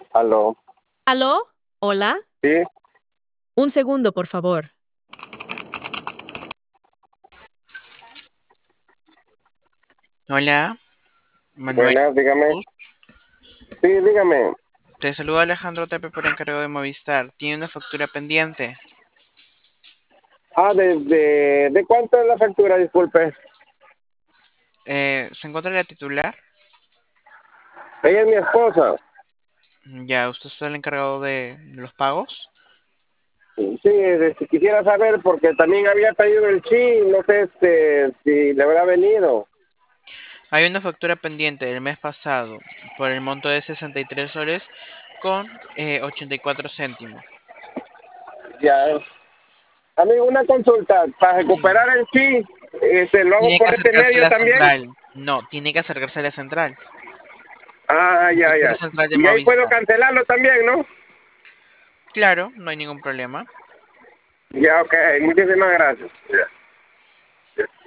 Aló, ¿Aló? Hola. sí, Un segundo, por favor. Hola, Manuel. buenas, dígame. Sí, dígame. Te saluda Alejandro Tepe por encargo de Movistar. Tiene una factura pendiente. ¿De cuánto es la factura? Disculpe. ¿Se encuentra la titular? Ella es mi esposa. Ya, ¿usted es el encargado de los pagos? Sí, si quisiera saber, porque también había pedido el sí, no sé si le habrá venido. Hay una factura pendiente del mes pasado por el monto de 63 soles con 84 céntimos. Ya. Amigo, una consulta. Para recuperar el sí, ¿lo hago Tiene que por este acercarse a medio la también? central. No, tiene que acercarse a la central. Ah, El ya, sector ya. central de Y ahí puedo Movistar. cancelarlo también, ¿no? Claro, no hay ningún problema. Ya, ok. Muchísimas gracias. Ya.